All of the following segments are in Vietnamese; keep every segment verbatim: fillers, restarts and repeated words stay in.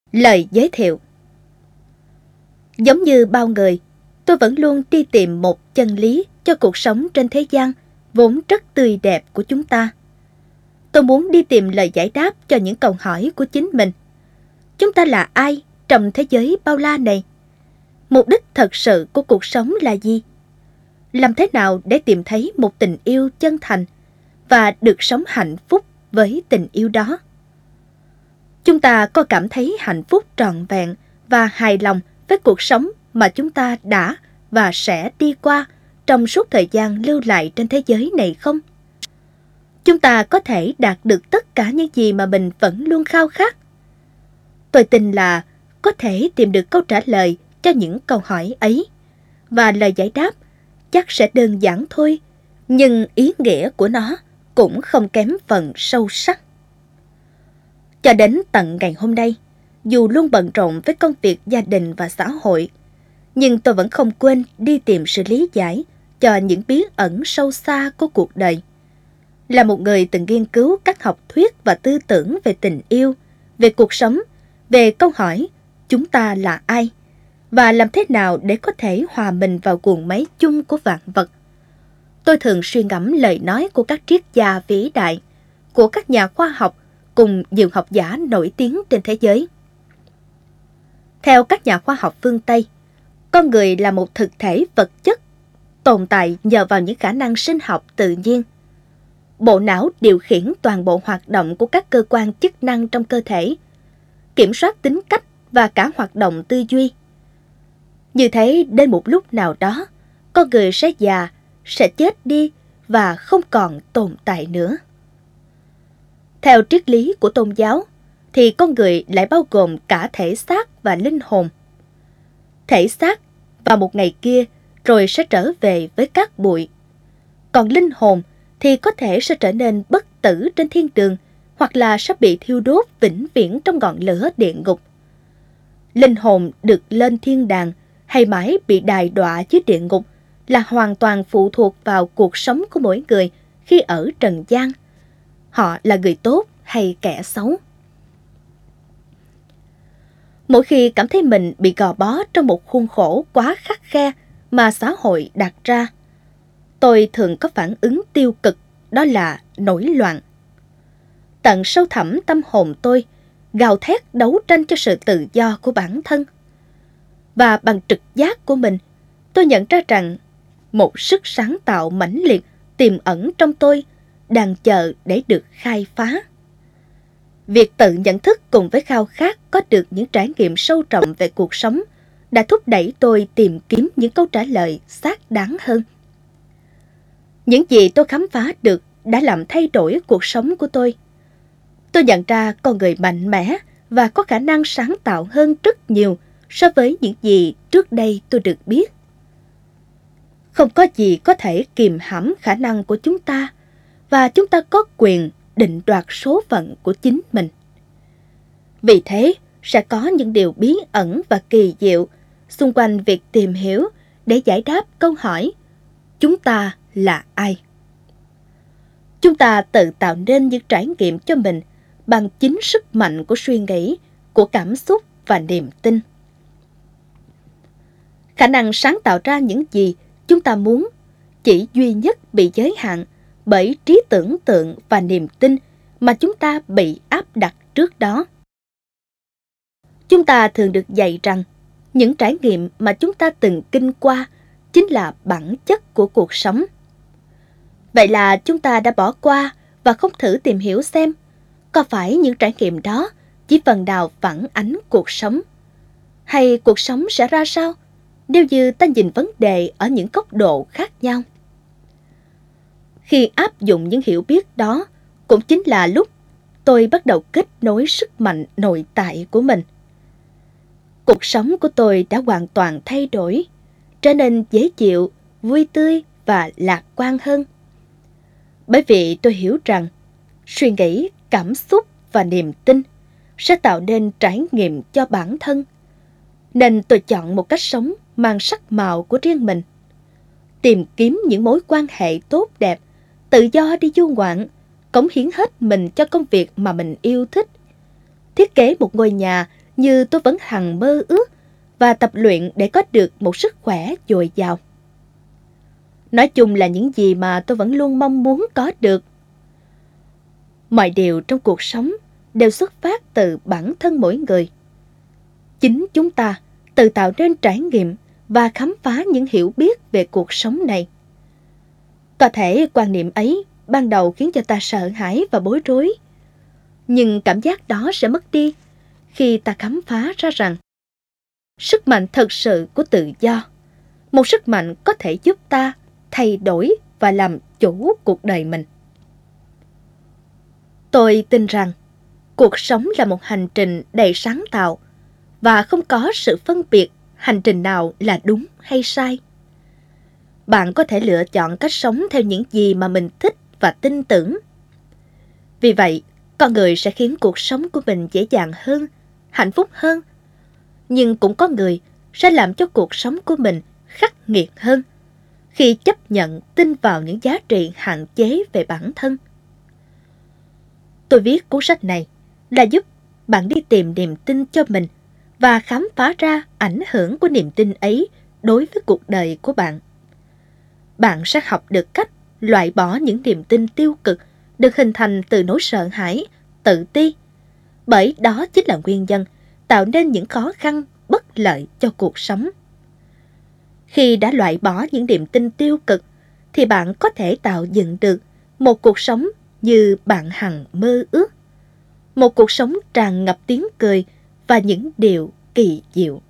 Lời giới thiệu. Giống như bao người, tôi vẫn luôn đi tìm một chân lý cho cuộc sống trên thế gian vốn rất tươi đẹp của chúng ta. Tôi muốn đi tìm lời giải đáp cho những câu hỏi của chính mình. Chúng ta là ai trong thế giới bao la này? Mục đích thật sự của cuộc sống là gì? Làm thế nào để tìm thấy một tình yêu chân thành và được sống hạnh phúc với tình yêu đó? Chúng ta có cảm thấy hạnh phúc trọn vẹn và hài lòng với cuộc sống mà chúng ta đã và sẽ đi qua trong suốt thời gian lưu lại trên thế giới này không? Chúng ta có thể đạt được tất cả những gì mà mình vẫn luôn khao khát. Tôi tin là có thể tìm được câu trả lời cho những câu hỏi ấy, và lời giải đáp chắc sẽ đơn giản thôi, nhưng ý nghĩa của nó cũng không kém phần sâu sắc. Cho đến tận ngày hôm nay, dù luôn bận rộn với công việc gia đình và xã hội, nhưng tôi vẫn không quên đi tìm sự lý giải cho những bí ẩn sâu xa của cuộc đời. Là một người từng nghiên cứu các học thuyết và tư tưởng về tình yêu, về cuộc sống, về câu hỏi chúng ta là ai, và làm thế nào để có thể hòa mình vào guồng máy chung của vạn vật. Tôi thường suy ngẫm lời nói của các triết gia vĩ đại, của các nhà khoa học cùng nhiều học giả nổi tiếng trên thế giới. Theo các nhà khoa học phương Tây, con người là một thực thể vật chất tồn tại nhờ vào những khả năng sinh học tự nhiên. Bộ não điều khiển toàn bộ hoạt động của các cơ quan chức năng trong cơ thể, kiểm soát tính cách và cả hoạt động tư duy. Như thế, đến một lúc nào đó, con người sẽ già, sẽ chết đi và không còn tồn tại nữa. Theo triết lý của tôn giáo, thì con người lại bao gồm cả thể xác và linh hồn. Thể xác vào một ngày kia rồi sẽ trở về với cát bụi. Còn linh hồn thì có thể sẽ trở nên bất tử trên thiên đường, hoặc là sẽ bị thiêu đốt vĩnh viễn trong ngọn lửa địa ngục. Linh hồn được lên thiên đàng hay mãi bị đày đọa dưới địa ngục là hoàn toàn phụ thuộc vào cuộc sống của mỗi người khi ở trần gian. Họ là người tốt hay kẻ xấu. Mỗi khi cảm thấy mình bị gò bó trong một khuôn khổ quá khắt khe mà xã hội đặt ra, tôi thường có phản ứng tiêu cực, đó là nổi loạn. Tận sâu thẳm tâm hồn tôi gào thét đấu tranh cho sự tự do của bản thân. Và bằng trực giác của mình, tôi nhận ra rằng một sức sáng tạo mãnh liệt tiềm ẩn trong tôi đang chờ để được khai phá. Việc tự nhận thức cùng với khao khát có được những trải nghiệm sâu rộng về cuộc sống đã thúc đẩy tôi tìm kiếm những câu trả lời xác đáng hơn. Những gì tôi khám phá được đã làm thay đổi cuộc sống của tôi. Tôi nhận ra con người mạnh mẽ và có khả năng sáng tạo hơn rất nhiều so với những gì trước đây tôi được biết. Không có gì có thể kìm hãm khả năng của chúng ta, và chúng ta có quyền định đoạt số phận của chính mình. Vì thế, sẽ có những điều bí ẩn và kỳ diệu xung quanh việc tìm hiểu để giải đáp câu hỏi chúng ta là ai. Chúng ta tự tạo nên những trải nghiệm cho mình bằng chính sức mạnh của suy nghĩ, của cảm xúc và niềm tin. Khả năng sáng tạo ra những gì chúng ta muốn chỉ duy nhất bị giới hạn bởi trí tưởng tượng và niềm tin mà chúng ta bị áp đặt trước đó. Chúng ta thường được dạy rằng những trải nghiệm mà chúng ta từng kinh qua chính là bản chất của cuộc sống. Vậy là chúng ta đã bỏ qua và không thử tìm hiểu xem có phải những trải nghiệm đó chỉ phần nào phản ánh cuộc sống, hay cuộc sống sẽ ra sao nếu như ta nhìn vấn đề ở những góc độ khác nhau. Khi áp dụng những hiểu biết đó cũng chính là lúc tôi bắt đầu kết nối sức mạnh nội tại của mình. Cuộc sống của tôi đã hoàn toàn thay đổi, trở nên dễ chịu, vui tươi và lạc quan hơn. Bởi vì tôi hiểu rằng suy nghĩ, cảm xúc và niềm tin sẽ tạo nên trải nghiệm cho bản thân, nên tôi chọn một cách sống mang sắc màu của riêng mình. Tìm kiếm những mối quan hệ tốt đẹp, tự do đi du ngoạn, cống hiến hết mình cho công việc mà mình yêu thích. Thiết kế một ngôi nhà như tôi vẫn hằng mơ ước và tập luyện để có được một sức khỏe dồi dào. Nói chung là những gì mà tôi vẫn luôn mong muốn có được. Mọi điều trong cuộc sống đều xuất phát từ bản thân mỗi người. Chính chúng ta tự tạo nên trải nghiệm và khám phá những hiểu biết về cuộc sống này. Có thể quan niệm ấy ban đầu khiến cho ta sợ hãi và bối rối, nhưng cảm giác đó sẽ mất đi khi ta khám phá ra rằng sức mạnh thật sự của tự do, một sức mạnh có thể giúp ta thay đổi và làm chủ cuộc đời mình. Tôi tin rằng cuộc sống là một hành trình đầy sáng tạo và không có sự phân biệt hành trình nào là đúng hay sai. Bạn có thể lựa chọn cách sống theo những gì mà mình thích và tin tưởng. Vì vậy, con người sẽ khiến cuộc sống của mình dễ dàng hơn, hạnh phúc hơn. Nhưng cũng có người sẽ làm cho cuộc sống của mình khắc nghiệt hơn khi chấp nhận tin vào những giá trị hạn chế về bản thân. Tôi viết cuốn sách này là giúp bạn đi tìm niềm tin cho mình và khám phá ra ảnh hưởng của niềm tin ấy đối với cuộc đời của bạn. Bạn sẽ học được cách loại bỏ những niềm tin tiêu cực được hình thành từ nỗi sợ hãi, tự ti, bởi đó chính là nguyên nhân tạo nên những khó khăn bất lợi cho cuộc sống. Khi đã loại bỏ những niềm tin tiêu cực, thì bạn có thể tạo dựng được một cuộc sống như bạn hằng mơ ước. Một cuộc sống tràn ngập tiếng cười và những điều kỳ diệu.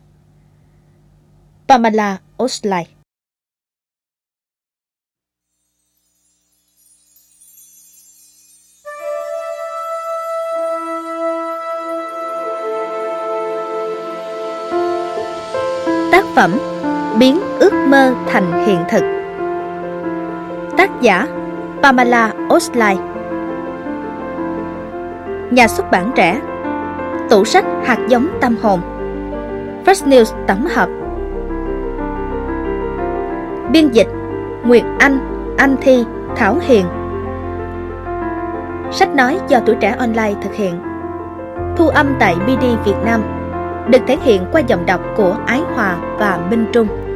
Pamela Osley. Tác phẩm Biến ước mơ thành hiện thực. Tác giả Pamela Osley. Nhà xuất bản Trẻ. Tủ sách Hạt giống tâm hồn. Fresh News tổng hợp. Biên dịch Nguyệt Anh, Anh Thi, Thảo Hiền. Sách nói do Tuổi Trẻ Online thực hiện. Thu âm tại bê đê Việt Nam. Được thể hiện qua giọng đọc của Ái Hòa và Minh Trung.